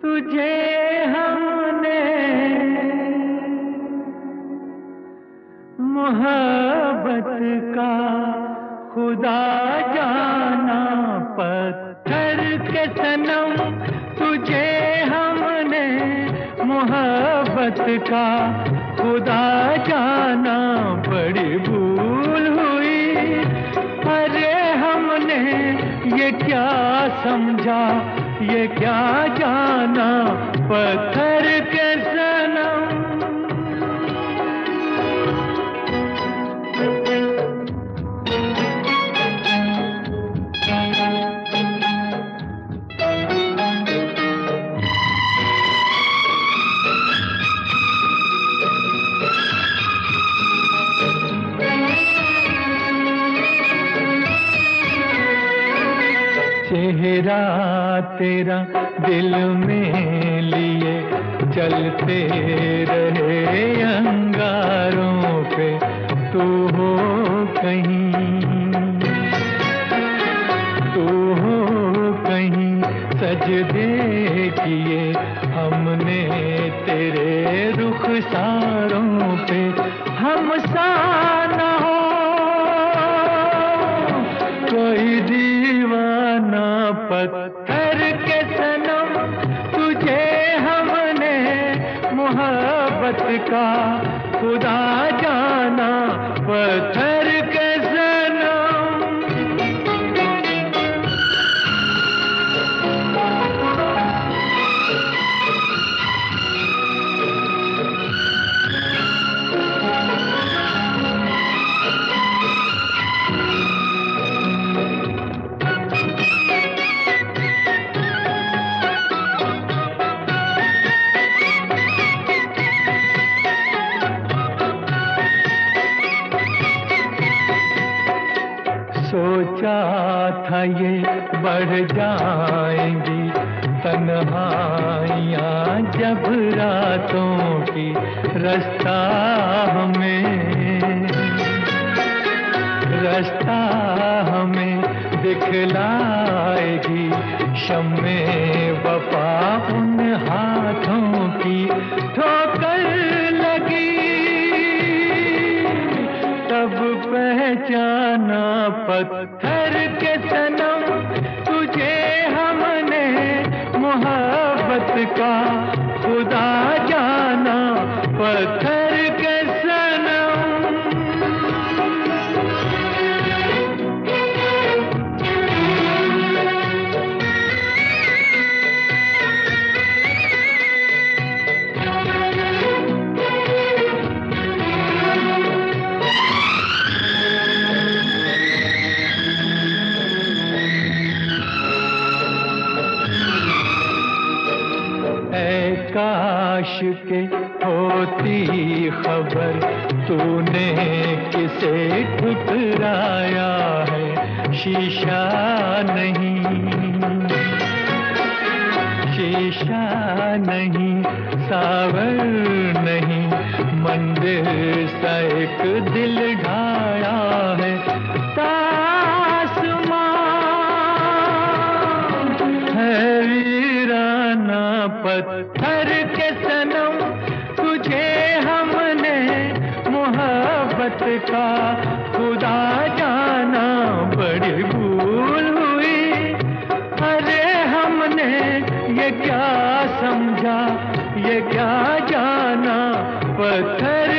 तुझे हमने मोहब्बत का खुदा जाना, पत्थर के सनम तुझे हमने मोहब्बत का खुदा जाना। बड़ी भूल हुई, अरे हमने ये क्या समझा, ये क्या जाना, पत्थर के सनम। चेहरा तेरा दिल में लिए चलते रहे अंगारों पे, तू हो कहीं, तू हो कहीं। सजदे किए हमने तेरे रुखसारों पे, हम सा न हो कोई दीवाना, पत्थर के सनम तुझे हमने मोहब्बत का खुदा जाना, पत्थर के सनम। सोचा था ये बढ़ जाएंगी तन्हाइयाँ जब रातों की, रास्ता हमें दिखलाएगी शम्मे वफा उन हाथों की। ठोकर लगी तब पहचाना, पत्थर के सनम तुझे हमने मोहब्बत का खुदा जाना, पत्थर के सनम। काश के होती खबर तूने किसे ठुकराया है, शीशा नहीं, सावर नहीं, मंदिर सा एक दिल ढाया है। पत्थर के सनम तुझे हमने मोहब्बत का खुदा जाना। बड़ी भूल हुई, अरे हमने ये क्या समझा, ये क्या जाना, पत्थर